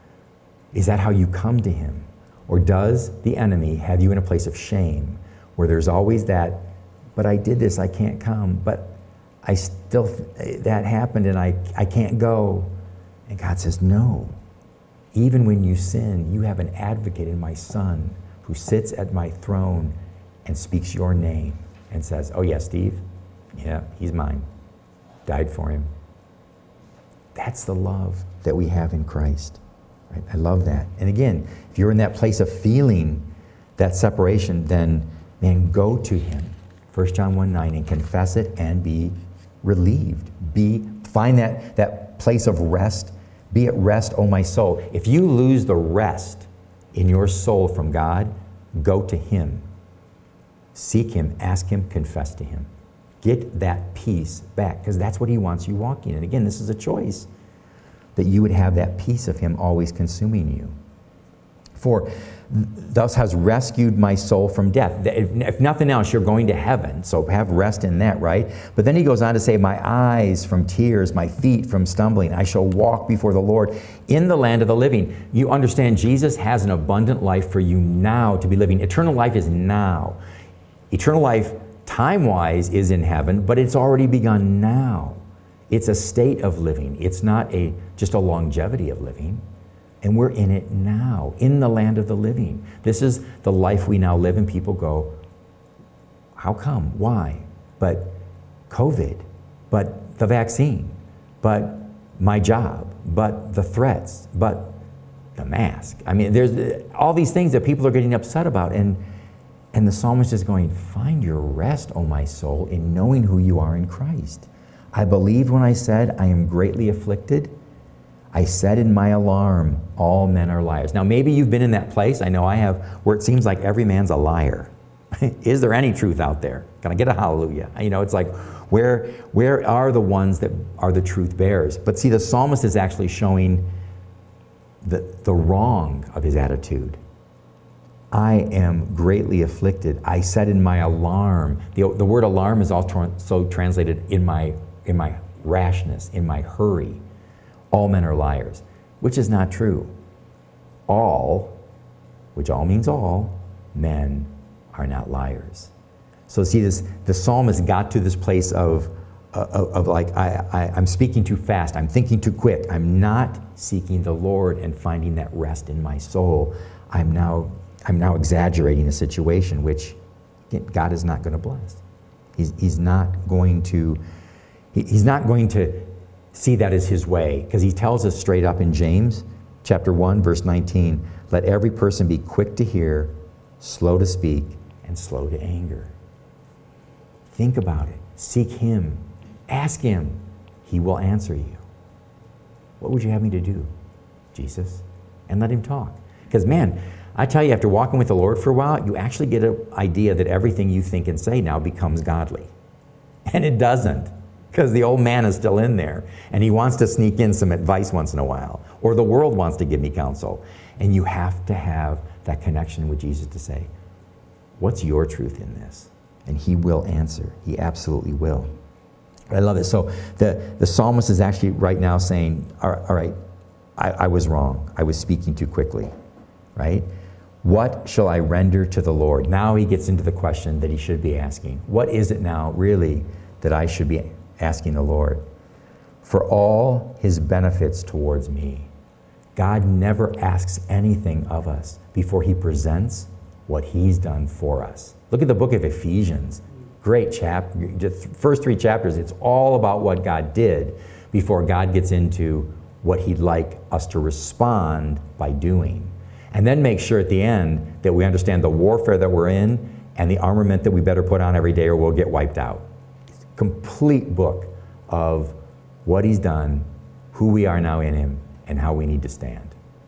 Is that how you come to him? Or does the enemy have you in a place of shame where there's always that, but I did this, I can't come, but I still, that happened and I, I can't go. And God says, no. Even when you sin, you have an advocate in my Son who sits at my throne and speaks your name and says, oh yeah, Steve, yeah, he's mine. Died for him. That's the love that we have in Christ. Right? I love that. And again, if you're in that place of feeling that separation, then, man, go to him. First John one nine, and confess it and be relieved. Be, find that, that place of rest. Be at rest, O my soul. If you lose the rest in your soul from God, go to him. Seek him, ask him, confess to him. Get that peace back, because that's what he wants you walking in. Again, this is a choice, that you would have that peace of him always consuming you. For thus has rescued my soul from death. If nothing else, you're going to heaven, so have rest in that, right? But then he goes on to say, my eyes from tears, my feet from stumbling. I shall walk before the Lord in the land of the living. You understand Jesus has an abundant life for you now to be living. Eternal life is now. Eternal life, time-wise, is in heaven, but it's already begun now. It's a state of living. It's not a just a longevity of living. And we're in it now, in the land of the living. This is the life we now live, and people go, how come? Why? But COVID, but the vaccine, but my job, but the threats, but the mask. I mean, there's all these things that people are getting upset about. And, and the psalmist is going, find your rest, O my soul, in knowing who you are in Christ. I believed when I said, I am greatly afflicted. I said in my alarm, all men are liars. Now, maybe you've been in that place, I know I have, where it seems like every man's a liar. Is there any truth out there? Can I get a hallelujah? You know, it's like, where, where are the ones that are the truth bearers? But see, the psalmist is actually showing the, the wrong of his attitude. I am greatly afflicted. I said in my alarm. The, the word alarm is also translated in my, in my rashness, in my hurry. All men are liars, which is not true. All, which all means all, men are not liars. So see, this the psalmist got to this place of, uh, of, of like, I, I, I'm speaking too fast, I'm thinking too quick, I'm not seeking the Lord and finding that rest in my soul. I'm now, I'm now exaggerating a situation which God is not going to bless. He's, he's not going to, he, he's not going to see that as his way, because he tells us straight up in James chapter one, verse nineteen, let every person be quick to hear, slow to speak, and slow to anger. Think about it. Seek him. Ask him. He will answer you. What would you have me to do, Jesus? And let him talk. Because man, I tell you, after walking with the Lord for a while, you actually get an idea that everything you think and say now becomes godly. And it doesn't. Because the old man is still in there, and he wants to sneak in some advice once in a while, or the world wants to give me counsel. And you have to have that connection with Jesus to say, what's your truth in this? And he will answer. He absolutely will. I love it. So the, the psalmist is actually right now saying, all right, all right I, I was wrong. I was speaking too quickly, right? What shall I render to the Lord? Now he gets into the question that he should be asking. What is it now, really, that I should be asking the Lord? For all his benefits towards me. God never asks anything of us before he presents what he's done for us. Look at the book of Ephesians. Great chapter. The first three chapters, it's all about what God did before God gets into what he'd like us to respond by doing. And then make sure at the end that we understand the warfare that we're in and the armament that we better put on every day or we'll get wiped out. Complete book of what he's done, who we are now in him, and how we need to stand.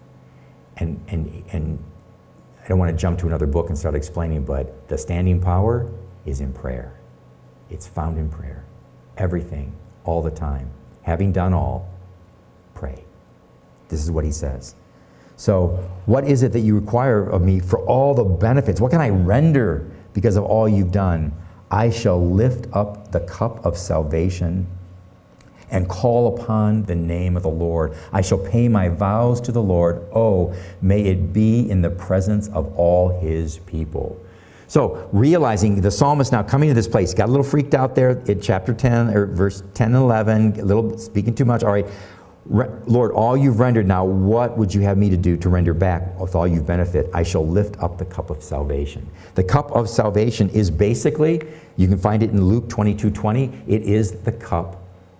And and and I don't want to jump to another book and start explaining, but the standing power is in prayer. It's found in prayer. Everything, all the time. Having done all, pray. This is what he says. So what is it that you require of me for all the benefits? What can I render because of all you've done? I shall lift up the cup of salvation and call upon the name of the Lord. I shall pay my vows to the Lord. Oh, may it be in the presence of all his people. So realizing the psalmist now coming to this place, got a little freaked out there in chapter ten, or verse ten and eleven, a little speaking too much. All right, Lord, all you've rendered now, what would you have me to do to render back with all you've benefit? I shall lift up the cup of salvation. The cup of salvation is basically, you can find it in Luke twenty-two twenty, it is the cup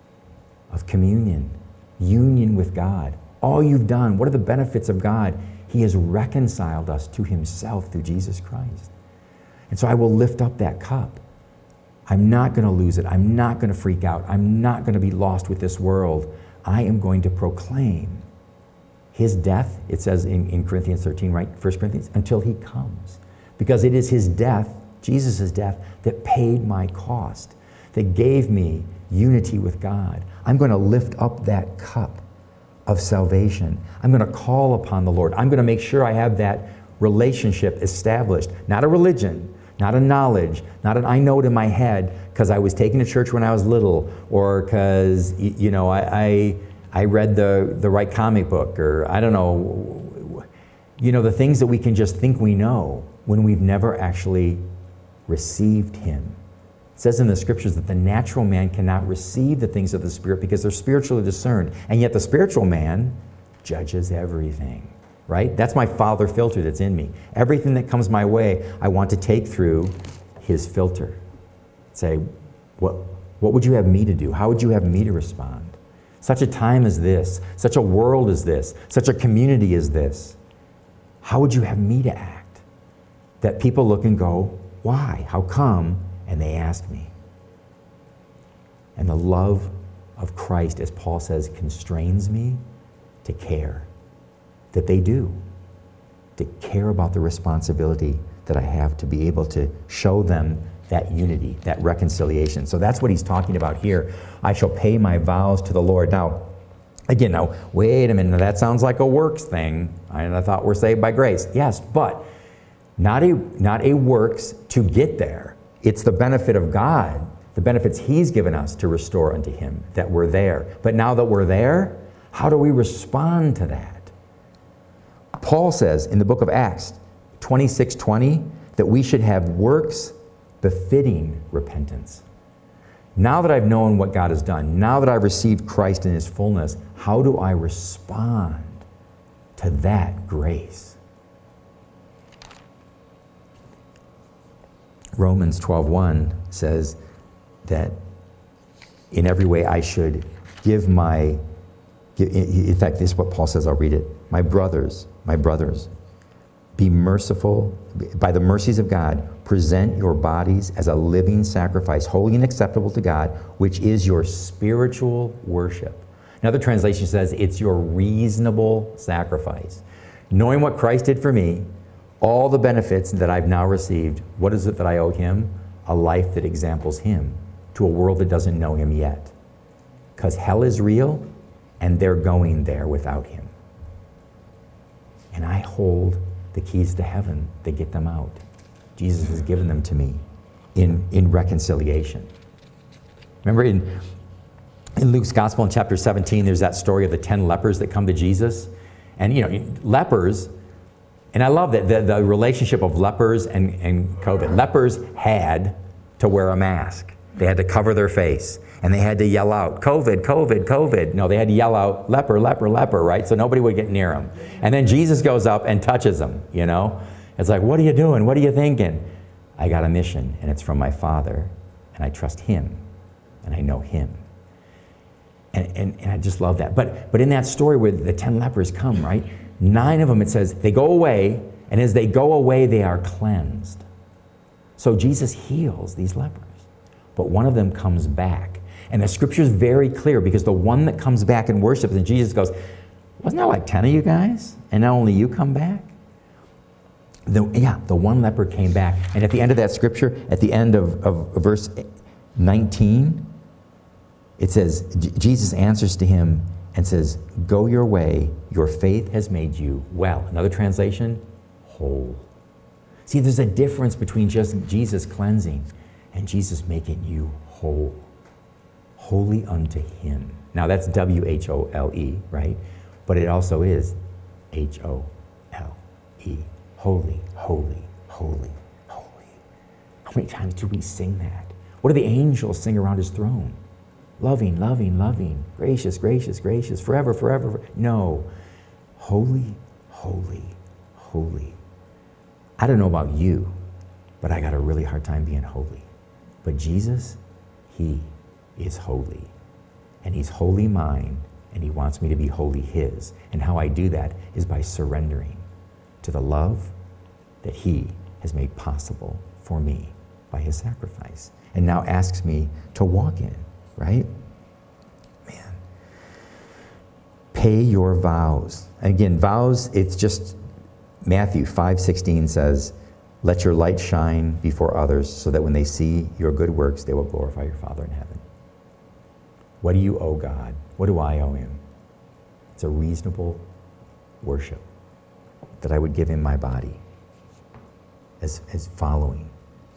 of communion, union with God. All you've done, what are the benefits of God? He has reconciled us to himself through Jesus Christ. And so I will lift up that cup. I'm not going to lose it. I'm not going to freak out. I'm not going to be lost with this world. I am going to proclaim his death, it says in, in Corinthians thirteen, right? First Corinthians, until he comes. Because it is his death, Jesus' death, that paid my cost, that gave me unity with God. I'm going to lift up that cup of salvation. I'm going to call upon the Lord. I'm going to make sure I have that relationship established. Not a religion, not a knowledge, not an I know it in my head because I was taken to church when I was little, or because, you know, I, I I read the, the right comic book, or I don't know, you know, the things that we can just think we know when we've never actually received him. It says in the scriptures that the natural man cannot receive the things of the Spirit because they're spiritually discerned. And yet the spiritual man judges everything, right? That's my Father filter that's in me. Everything that comes my way, I want to take through his filter. Say, what, what would you have me to do? How would you have me to respond? Such a time as this, such a world as this, such a community as this, how would you have me to act? That people look and go, why? How come? And they ask me. And the love of Christ, as Paul says, constrains me to care, that they do, to care about the responsibility that I have to be able to show them that unity, that reconciliation. So that's what he's talking about here. I shall pay my vows to the Lord. Now, again, now, wait a minute, now that sounds like a works thing. I thought we're saved by grace. Yes, but not a, not a works to get there. It's the benefit of God, the benefits he's given us to restore unto him, that we're there. But now that we're there, how do we respond to that? Paul says in the book of Acts twenty-six twenty that we should have works befitting repentance. Now that I've known what God has done, now that I've received Christ in his fullness, how do I respond to that grace? Romans twelve one says that in every way I should give my, in fact, this is what Paul says, I'll read it. My brothers, my brothers, be merciful, by the mercies of God, present your bodies as a living sacrifice, holy and acceptable to God, which is your spiritual worship. Another translation says it's your reasonable sacrifice. Knowing what Christ did for me, all the benefits that I've now received, what is it that I owe him? A life that examples him to a world that doesn't know him yet. Because hell is real, and they're going there without him. And I hold the keys to heaven that get them out. Jesus has given them to me in, in reconciliation. Remember in, in Luke's Gospel in chapter seventeen, there's that story of the ten lepers that come to Jesus. And, you know, lepers, and I love that the, the relationship of lepers and, and COVID. Lepers had to wear a mask. They had to cover their face. And they had to yell out, COVID, COVID, COVID. No, they had to yell out, leper, leper, leper, right? So nobody would get near them. And then Jesus goes up and touches them, you know? It's like, what are you doing? What are you thinking? I got a mission, and it's from my Father, and I trust him, and I know him. And, and, and I just love that. But, but in that story where the ten lepers come, right? Nine of them, it says, they go away, and as they go away, they are cleansed. So Jesus heals these lepers. But one of them comes back. And the scripture is very clear, because the one that comes back and worships, and Jesus goes, wasn't there like ten of you guys? And now only you come back? The, yeah, the one leper came back. And at the end of that scripture, at the end of, of verse nineteen, it says, Jesus answers to him and says, go your way, your faith has made you well. Another translation, whole. See, there's a difference between just Jesus cleansing and Jesus making you whole. Holy unto him. Now that's W H O L E, right? But it also is H O L E. Holy, holy, holy, holy. How many times do we sing that? What do the angels sing around his throne? Loving, loving, loving, gracious, gracious, gracious, forever, forever. forever. No. Holy, holy, holy. I don't know about you, but I got a really hard time being holy. But Jesus, he is holy. And he's wholly mine, and he wants me to be wholly his. And how I do that is by surrendering to the love that he has made possible for me by his sacrifice. And now asks me to walk in, right? Man. Pay your vows. And again, vows, it's just, Matthew five sixteen says, let your light shine before others so that when they see your good works, they will glorify your Father in heaven. What do you owe God? What do I owe him? It's a reasonable worship that I would give him my body as, as following.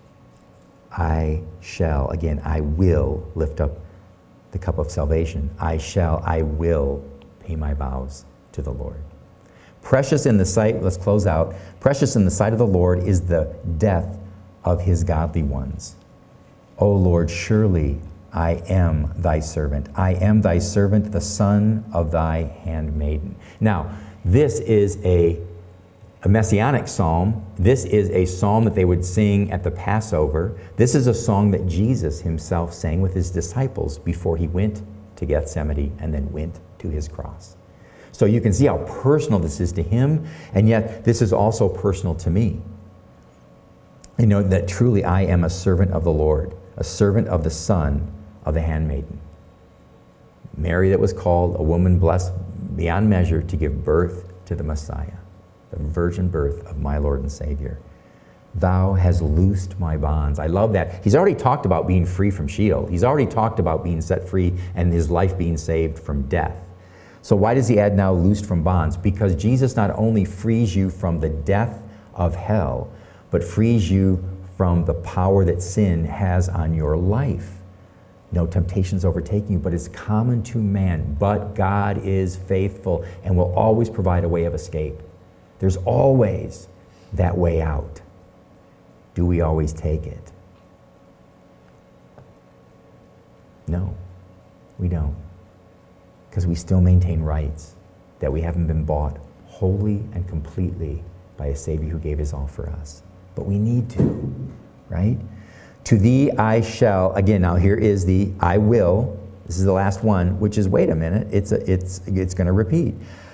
I shall, again, I will lift up the cup of salvation. I shall, I will pay my vows to the Lord. Precious in the sight, let's close out. Precious in the sight of the Lord is the death of his godly ones. O Lord, surely I am thy servant. I am thy servant, the son of thy handmaiden. Now, this is a, a messianic psalm. This is a psalm that they would sing at the Passover. This is a song that Jesus himself sang with his disciples before he went to Gethsemane and then went to his cross. So you can see how personal this is to him, and yet this is also personal to me. You know, that truly I am a servant of the Lord, a servant of the Son of the handmaiden. Mary that was called, a woman blessed beyond measure to give birth to the Messiah, the virgin birth of my Lord and Savior. Thou hast loosed my bonds. I love that. He's already talked about being free from Sheol. He's already talked about being set free and his life being saved from death. So why does he add now loosed from bonds? Because Jesus not only frees you from the death of hell, but frees you from the power that sin has on your life. No temptations overtaking you, but it's common to man. But God is faithful and will always provide a way of escape. There's always that way out. Do we always take it? No, we don't. Because we still maintain rights that we haven't been bought wholly and completely by a Savior who gave his all for us. But we need to, right? To thee I shall, again, now here is the I will, this is the last one, which is, wait a minute, it's, a, it's, it's going to repeat.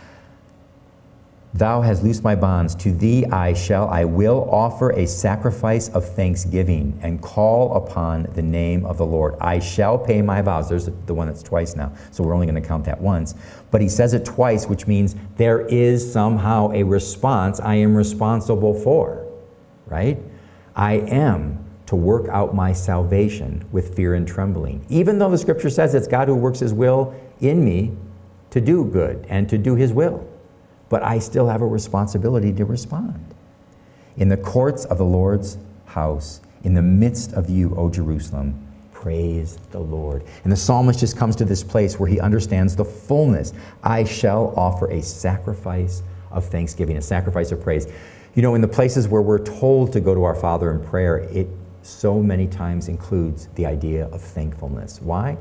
Thou hast loosed my bonds. To thee I shall, I will offer a sacrifice of thanksgiving and call upon the name of the Lord. I shall pay my vows. There's the one that's twice now, so we're only going to count that once. But he says it twice, which means there is somehow a response I am responsible for, right? I am to work out my salvation with fear and trembling. Even though the scripture says it's God who works his will in me to do good and to do his will. But I still have a responsibility to respond. In the courts of the Lord's house, in the midst of you, O Jerusalem, praise the Lord. And the psalmist just comes to this place where he understands the fullness. I shall offer a sacrifice of thanksgiving, a sacrifice of praise. You know, in the places where we're told to go to our Father in prayer, it so many times includes the idea of thankfulness. Why?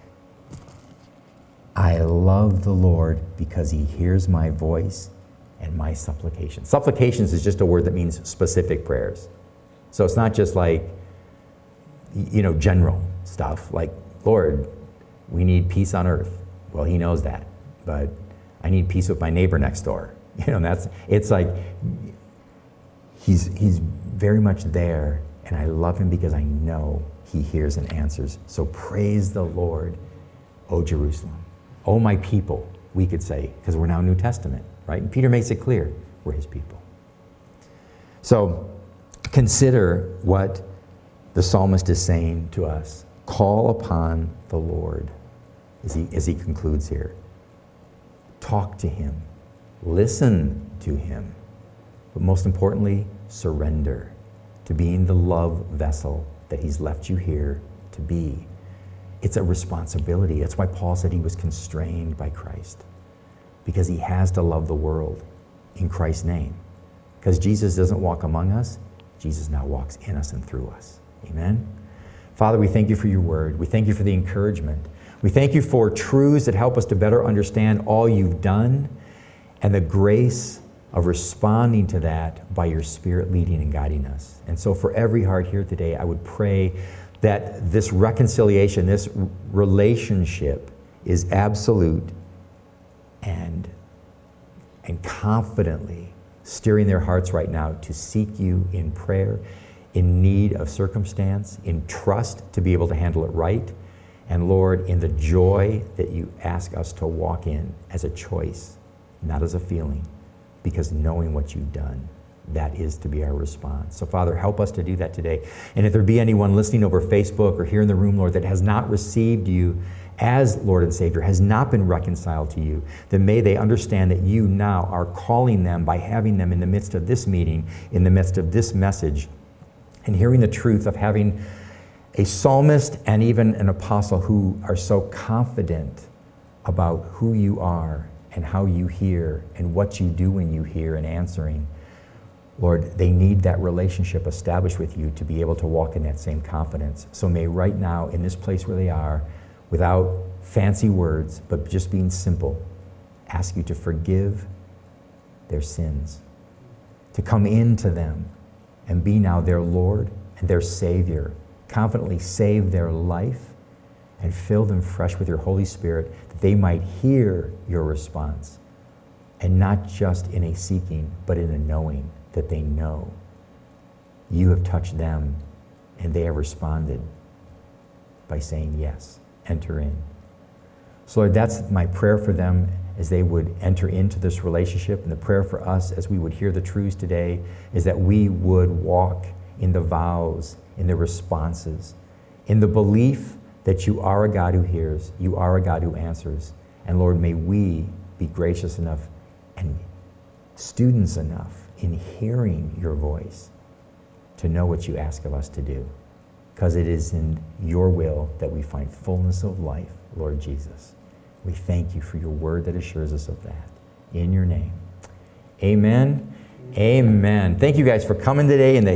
I love the Lord because he hears my voice and my supplications. Supplications is just a word that means specific prayers. So it's not just like, you know, general stuff like, Lord, we need peace on earth. Well, he knows that, but I need peace with my neighbor next door. You know, that's, it's like, he's, he's very much there, and I love him because I know he hears and answers. So praise the Lord, O Jerusalem. Oh, my people, we could say, because we're now New Testament, right? And Peter makes it clear we're his people. So consider what the psalmist is saying to us. Call upon the Lord, as he, as he concludes here. Talk to him. Listen to him. But most importantly, surrender to being the love vessel that he's left you here to be. It's a responsibility. That's why Paul said he was constrained by Christ, because he has to love the world in Christ's name. Because Jesus doesn't walk among us, Jesus now walks in us and through us. Amen? Father, we thank you for your word. We thank you for the encouragement. We thank you for truths that help us to better understand all you've done and the grace of responding to that by your Spirit leading and guiding us. And so for every heart here today, I would pray that this reconciliation, this relationship is absolute and, and confidently steering their hearts right now to seek you in prayer, in need of circumstance, in trust to be able to handle it right, and Lord, in the joy that you ask us to walk in as a choice, not as a feeling, because knowing what you've done, that is to be our response. So Father, help us to do that today. And if there be anyone listening over Facebook or here in the room, Lord, that has not received you as Lord and Savior, has not been reconciled to you, then may they understand that you now are calling them by having them in the midst of this meeting, in the midst of this message, and hearing the truth of having a psalmist and even an apostle who are so confident about who you are and how you hear and what you do when you hear and answering. Lord, they need that relationship established with you to be able to walk in that same confidence. So may right now, in this place where they are, without fancy words, but just being simple, ask you to forgive their sins, to come into them and be now their Lord and their Savior, confidently save their life and fill them fresh with your Holy Spirit, that they might hear your response, and not just in a seeking, but in a knowing, that they know you have touched them and they have responded by saying yes, enter in. So Lord, that's my prayer for them as they would enter into this relationship. And the prayer for us as we would hear the truths today is that we would walk in the vows, in the responses, in the belief that you are a God who hears, you are a God who answers. And Lord, may we be gracious enough and students enough in hearing your voice to know what you ask of us to do. Because it is in your will that we find fullness of life, Lord Jesus. We thank you for your word that assures us of that. In your name. Amen. Amen. Thank you guys for coming today and the